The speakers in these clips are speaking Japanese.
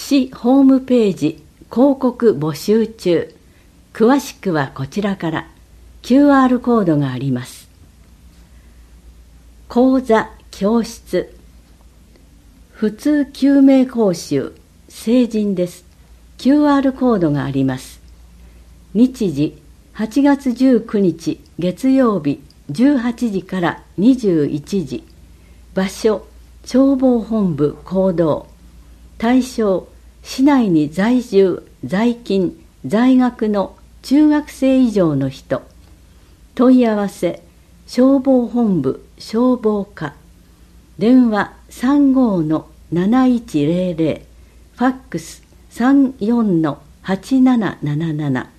市ホームページ広告募集中。詳しくはこちらから。 QR コードがあります。講座教室普通救命講習成人です。 QR コードがあります。日時8月19日月曜日18時から21時。場所消防本部講堂。対象市内に在住在勤在学の中学生以上の人。問い合わせ消防本部消防課。電話35-7100。ファックス34-8777。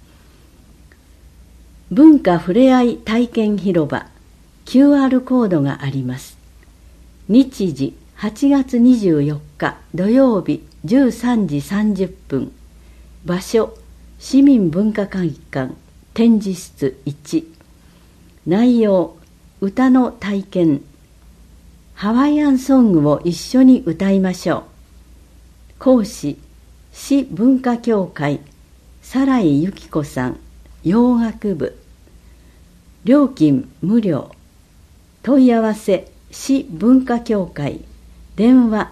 文化ふれあい体験広場 QR コードがあります。日時8月24日土曜日13時30分。場所市民文化会館展示室1。内容歌の体験。ハワイアンソングを一緒に歌いましょう。講師市文化協会サライ由紀子さん洋楽部。料金無料。問い合わせ市文化協会電話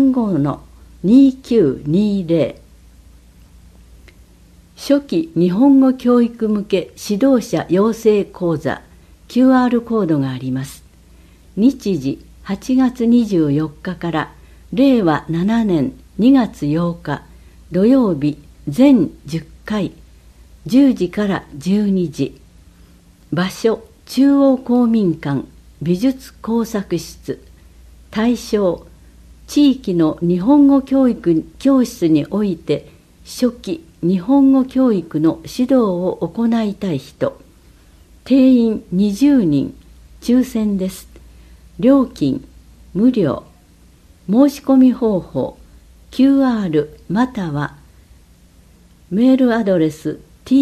35-2920。初期日本語教育向け指導者養成講座 QR コードがあります。日時8月24日から令和7年2月8日土曜日全10回10時から12時。場所中央公民館美術工作室。対象地域の日本語教育教室において初期日本語教育の指導を行いたい人。定員20人抽選です。料金無料。申し込み方法 QR またはメールアドレス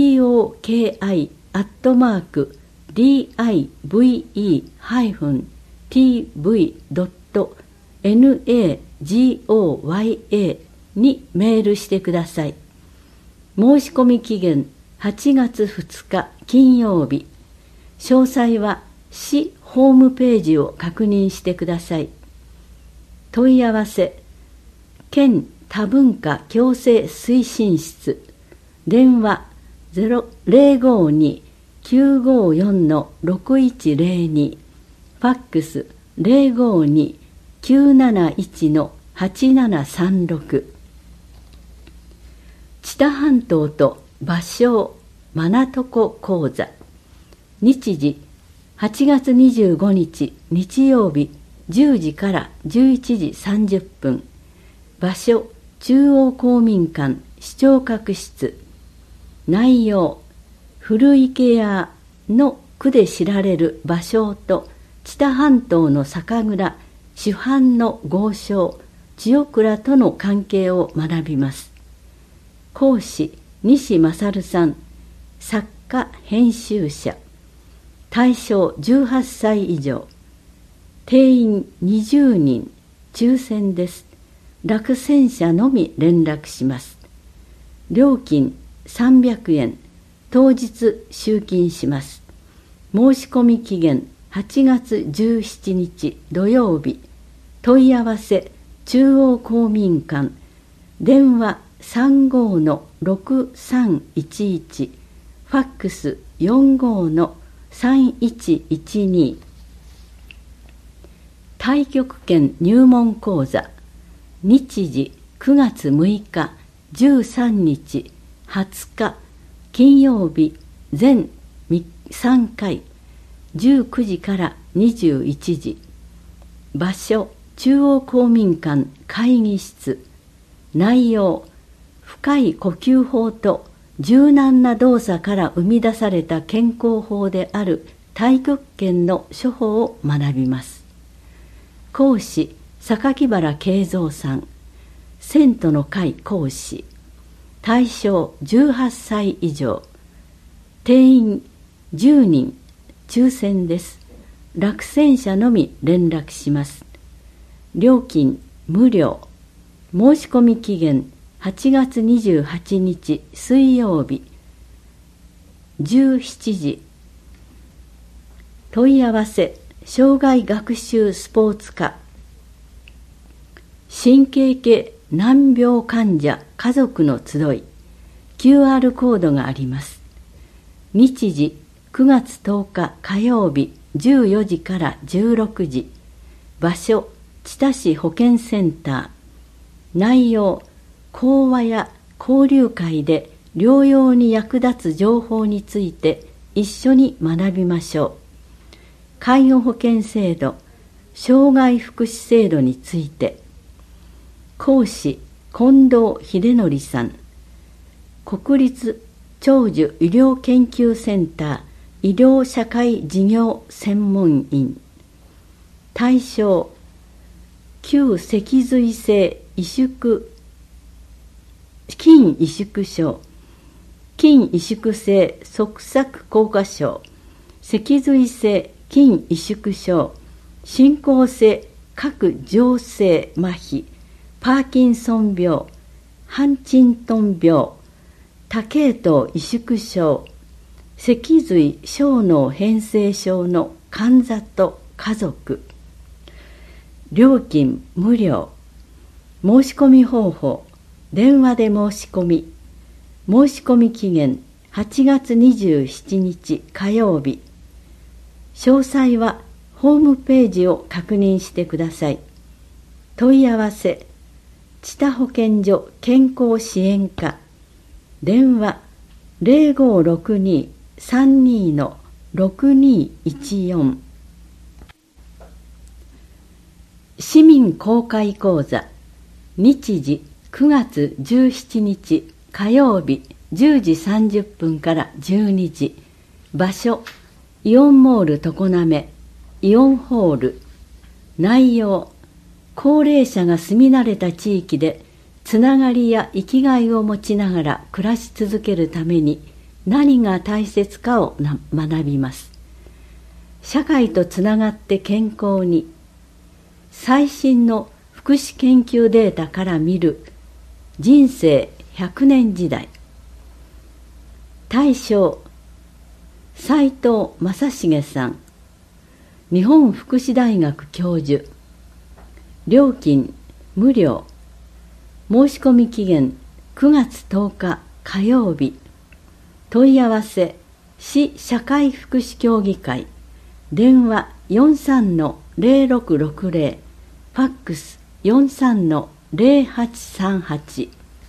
toki-tv.nagoya にメールしてください。申し込み期限8月2日金曜日。詳細は市ホームページを確認してください。問い合わせ県多文化共生推進室。電話052-954-6102。ファックス052-971-8736。知多半島と芭蕉マナトコ講座。日時8月25日日曜日10時から11時30分。場所中央公民館視聴覚室。内容古池屋の区で知られる芭蕉と知多半島の酒蔵主藩の豪商千代倉との関係を学びます。講師西勝さん作家編集者。対象18歳以上。定員20人抽選です。落選者のみ連絡します。料金300円。当日集金します。申し込み期限8月17日土曜日。問い合わせ中央公民館。電話35-6311。ファックス45-3112。太極拳入門講座。日時9月6日13日20日金曜日全3回19時から21時。場所中央公民館会議室。内容深い呼吸法と柔軟な動作から生み出された健康法である太極拳の処方を学びます。講師榊原慶三さん遷都の会講師。対象18歳以上。定員10人抽選です。落選者のみ連絡します。料金無料。申し込み期限 8月28日水曜日17時。問い合わせ障害学習スポーツ科。神経系難病患者家族の集い。QR コードがあります。日時9月10日火曜日14時から16時。場所知多市保健センター。内容講話や交流会で療養に役立つ情報について一緒に学びましょう。介護保険制度、障害福祉制度について。講師近藤秀則さん。国立長寿医療研究センター医療社会事業専門員。対象旧脊髄性萎縮筋萎縮症、筋萎縮性側索硬化症、脊髄性筋萎縮症、進行性各上性麻痺、パーキンソン病、ハンチントン病、多系統萎縮症、脊髄小脳変性症の患者と家族。料金無料。申し込み方法、電話で申し込み。申し込み期限8月27日火曜日。詳細はホームページを確認してください。問い合わせ知多保健所健康支援課。電話0562-32-6214。市民公開講座。日時9月17日火曜日10時30分から12時。場所イオンモール常滑イオンホール。内容高齢者が住み慣れた地域でつながりや生きがいを持ちながら暮らし続けるために何が大切かを学びます。社会とつながって健康に。最新の福祉研究データから見る人生100年時代。対象斉藤正成さん。日本福祉大学教授。料金無料。申し込み期限9月10日火曜日。問い合わせ市社会福祉協議会。電話 43-0660。ファックス 43-0838。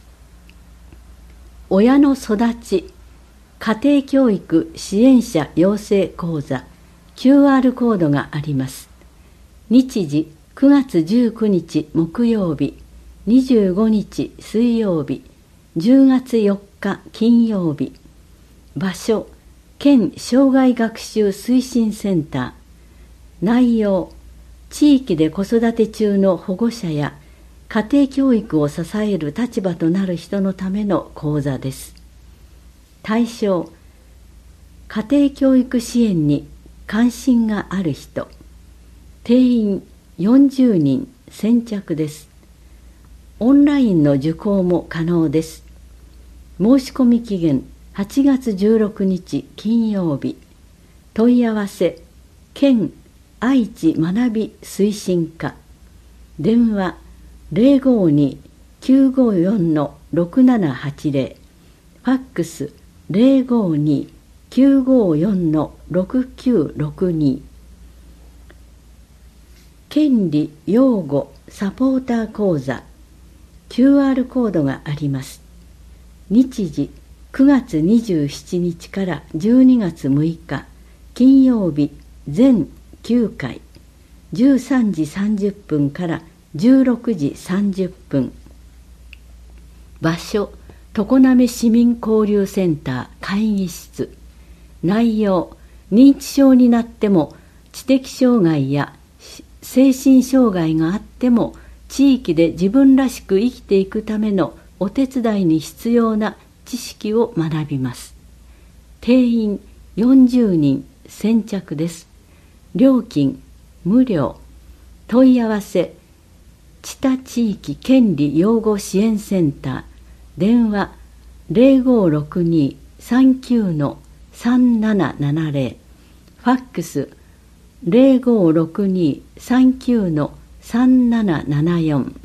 親の育ち家庭教育支援者養成講座。 QR コードがあります。日時9月19日木曜日25日水曜日10月4日金曜日。場所県障害学習推進センター。内容地域で子育て中の保護者や家庭教育を支える立場となる人のための講座です。対象家庭教育支援に関心がある人。定員40人先着です。オンラインの受講も可能です。申し込み期限8月16日金曜日。問い合わせ県愛知学び推進課。電話052-954-6780。ファックス052-954-6962。権利擁護サポーター講座。 QR コードがあります。日時9月27日から12月6日金曜日全9回13時30分から16時30分。場所常滑市民交流センター会議室。内容認知症になっても知的障害や精神障害があっても地域で自分らしく生きていくためのお手伝いに必要な知識を学びます。定員40人先着です。料金無料。問い合わせ知多地域権利擁護支援センター。 電話0562-39-3770、ファックス0562-39-3774、フ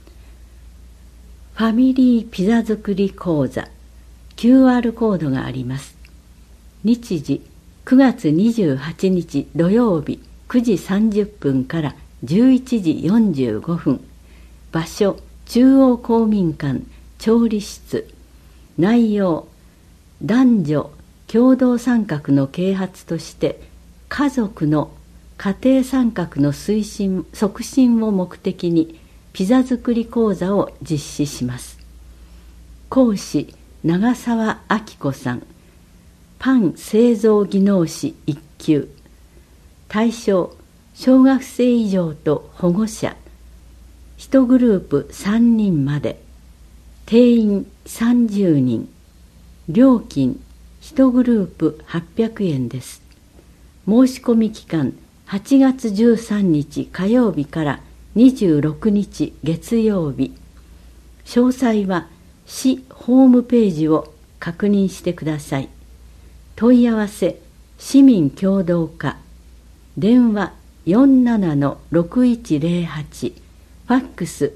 ァミリーピザ作り講座 QR コードがあります。日時9月28日土曜日9時30分から11時45分、場所中央公民館調理室、内容男女共同参画の啓発として家族の家庭参画の促進を目的にピザ作り講座を実施します。講師長澤明子さん、パン製造技能士1級、対象小学生以上と保護者、1グループ3人まで、定員30人、料金1グループ800円です。申し込み期間8月13日火曜日から26日月曜日。詳細は市ホームページを確認してください。問い合わせ市民協働課、電話47-6108、ファックス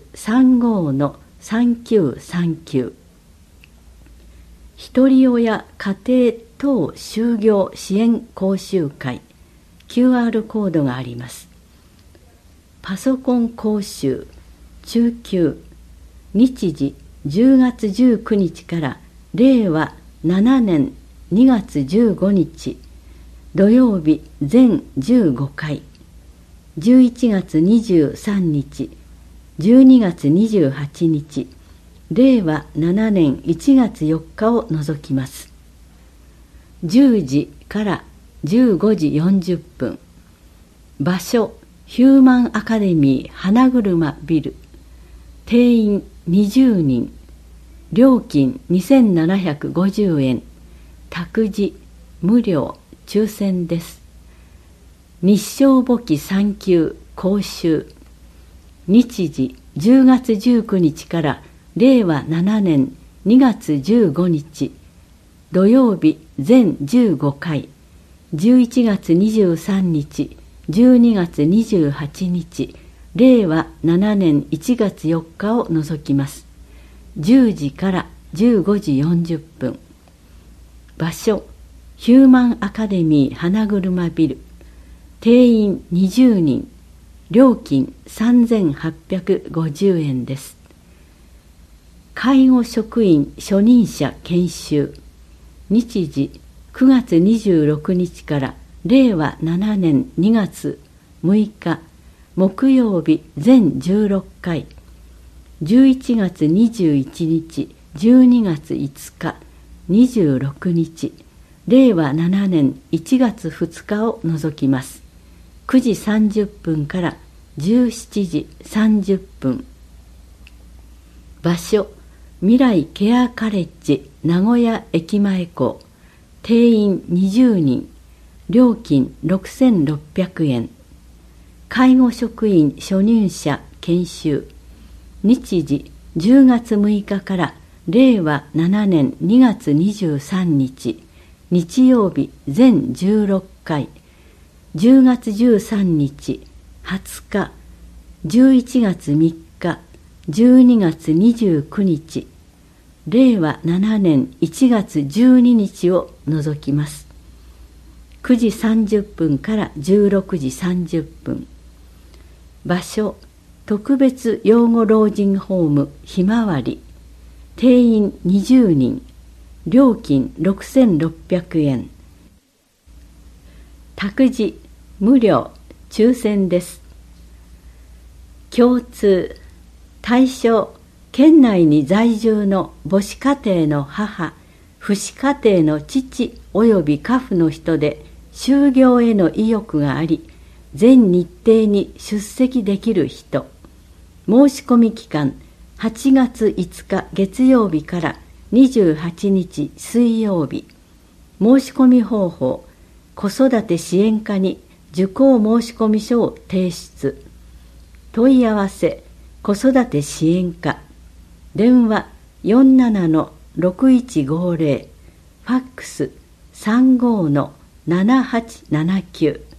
35-3939。ひとり親家庭等就業支援講習会 QR コードがあります。パソコン講習中級、日時10月19日から令和7年2月15日土曜日全15回、11月23日12月28日令和7年1月4日を除きます。10時から15時40分、場所ヒューマンアカデミー花車ビル、定員20人、料金2750円、託児無料抽選です。日照簿記3級講習、日時10月19日から令和7年2月15日土曜日全15回、11月23日12月28日令和7年1月4日を除きます。10時から15時40分、場所ヒューマンアカデミー花車ビル、定員20人、料金3850円です。介護職員初任者研修、日時9月26日から令和7年2月6日木曜日全16回、11月21日12月5日26日令和7年1月2日を除きます。9時30分から17時30分、場所未来ケアカレッジ名古屋駅前校、定員20人、料金6600円。介護職員初任者研修、日時10月6日から令和7年2月23日日曜日全16回、10月13日20日11月3日12月29日令和7年1月12日を除きます。9時30分から16時30分、場所特別養護老人ホームひまわり、定員20人、料金6600円。託児無料抽選です。共通対象県内に在住の母子家庭の母、父子家庭の父及び家父の人で就業への意欲があり、全日程に出席できる人。申し込み期間8月5日月曜日から28日水曜日。申し込み方法、子育て支援課に受講申し込み書を提出。問い合わせ、子育て支援課。電話 47-6150、ファックス35-7879。